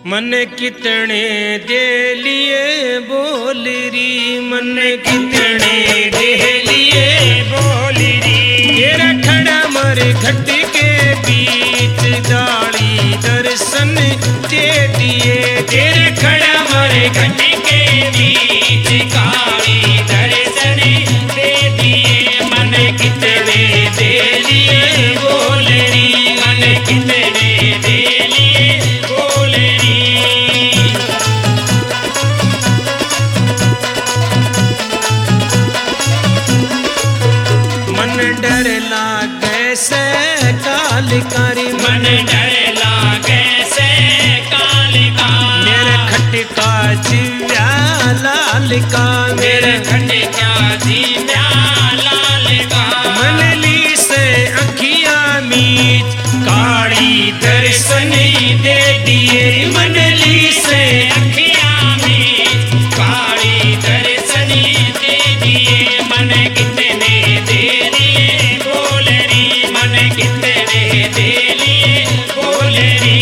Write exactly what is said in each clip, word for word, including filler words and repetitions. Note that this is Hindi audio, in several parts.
मन कितने दे लिए बोल री, मन कितने दे लिए बोल री। तेरा खड़ा मर घट के बीच गाड़ी दर्शन दे दिए। तेरा खड़ा मर घट के बीच गाड़ी दर्शन दे दिए। मन कितने दे लिए बोल री, मन कितने दे लिए बोल री। मन डर लागे से काल कारी, मन डर लागे से काल का। मेरे खटका जीव्या लाल का, मेरे खटका जीव्या लाल का। मनली से अखिया मीच काली दर्शन दे दिए। मनली से अखियां में काली दर्शन दे दिए। मन कितने दे लिए बोल री, मन कितने दे लिए बोल री।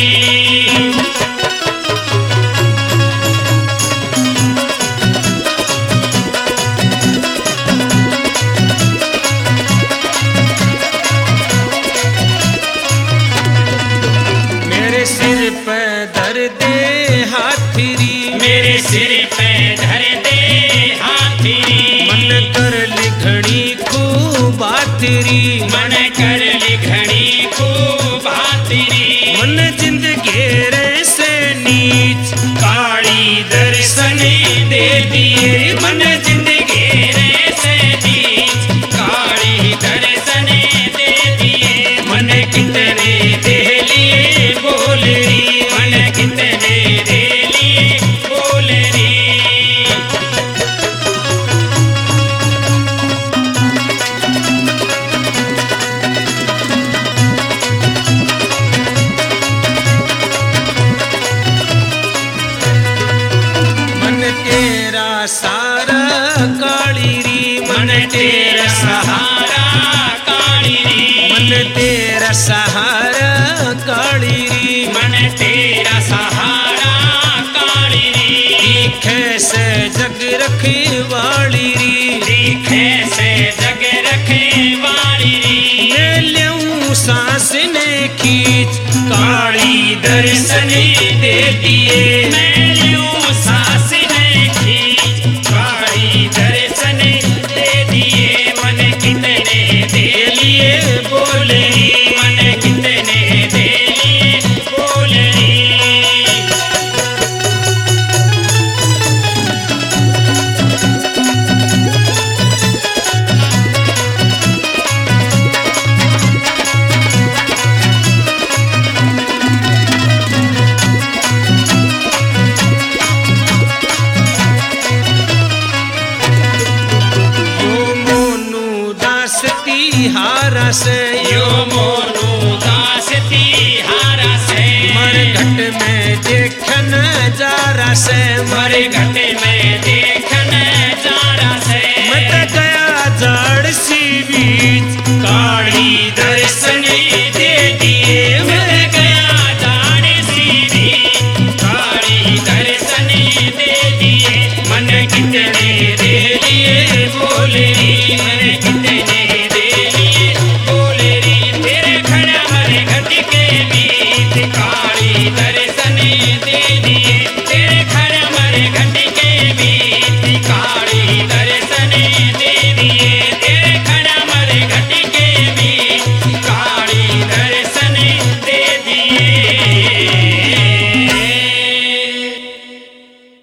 मेरे सिर पे धर दे हाथरी, मेरे सिर पे धर दे हाथरी। मन कर लिखणी खूब बातरी, मन कर लिखणी खूब हाथरी। मन जिंद घेरे से नीच काली दर्शन दे दिए। मन जिंद घेरे से नीच काली दर्शन दे दिए। मन कितने दे लिए बोल री, मन कितने दे लिए बोल री। मन तेरा सारा काली री, मन तेरा सहारा काली री। मन तेरा सहारा काली री। मन तेरा सहारा काली री। दिखे से जग रखी वाली री, दिखे से जग रखे वाली री। मैं लूं सांस ने खींच काली दर्शन दे दिए। मैं लूं सांस ने खींच काली दर्शन दे दिए। मन कितने दे लिए बोल री, मन कितने दे लिए बोल री। यो मोनू दास तिहारा से, यो मोनू दास तिहारा से। मर घट में देखन जारा से, मर घट में दे